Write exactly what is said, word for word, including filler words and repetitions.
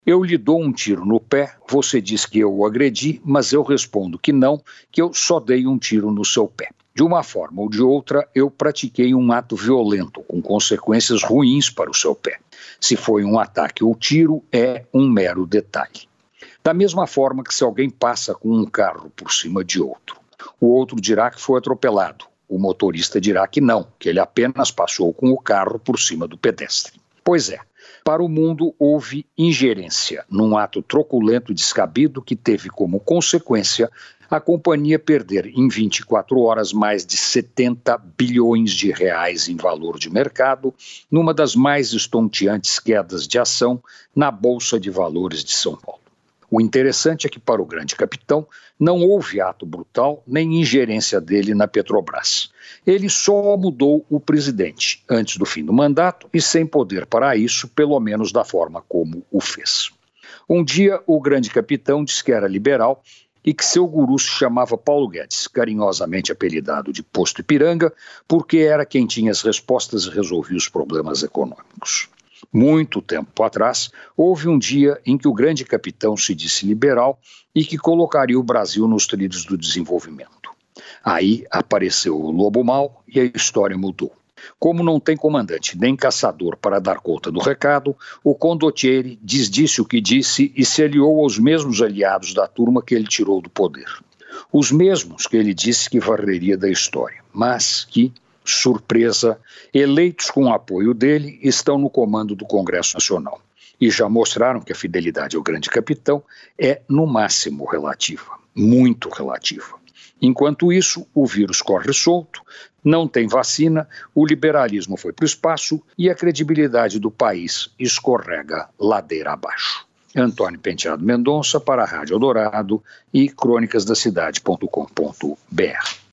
Eu lhe dou um tiro no pé, você diz que eu o agredi, mas eu respondo que não, que eu só dei um tiro no seu pé. De uma forma ou de outra, eu pratiquei um ato violento, com consequências ruins para o seu pé. Se foi um ataque ou tiro, é um mero detalhe. Da mesma forma que se alguém passa com um carro por cima de outro, o outro dirá que foi atropelado, o motorista dirá que não, que ele apenas passou com o carro por cima do pedestre. Pois é, para o mundo houve ingerência num ato truculento e descabido que teve como consequência a companhia perder em vinte e quatro horas mais de setenta bilhões de reais em valor de mercado, numa das mais estonteantes quedas de ação na Bolsa de Valores de São Paulo. O interessante é que para o grande capitão não houve ato brutal nem ingerência dele na Petrobras. Ele só mudou o presidente antes do fim do mandato e sem poder para isso, pelo menos da forma como o fez. Um dia o grande capitão disse que era liberal e que seu guru se chamava Paulo Guedes, carinhosamente apelidado de Posto Ipiranga, porque era quem tinha as respostas e resolvia os problemas econômicos. Muito tempo atrás, houve um dia em que o grande capitão se disse liberal e que colocaria o Brasil nos trilhos do desenvolvimento. Aí apareceu o lobo mau e a história mudou. Como não tem comandante nem caçador para dar conta do recado, o condottiere desdisse o que disse e se aliou aos mesmos aliados da turma que ele tirou do poder. Os mesmos que ele disse que varreria da história, mas que, surpresa, eleitos com o apoio dele, estão no comando do Congresso Nacional. E já mostraram que a fidelidade ao grande capitão é, no máximo, relativa, muito relativa. Enquanto isso, o vírus corre solto, não tem vacina, o liberalismo foi para o espaço e a credibilidade do país escorrega ladeira abaixo. Antônio Penteado Mendonça para a Rádio Eldorado e crônicas da cidade ponto com ponto br.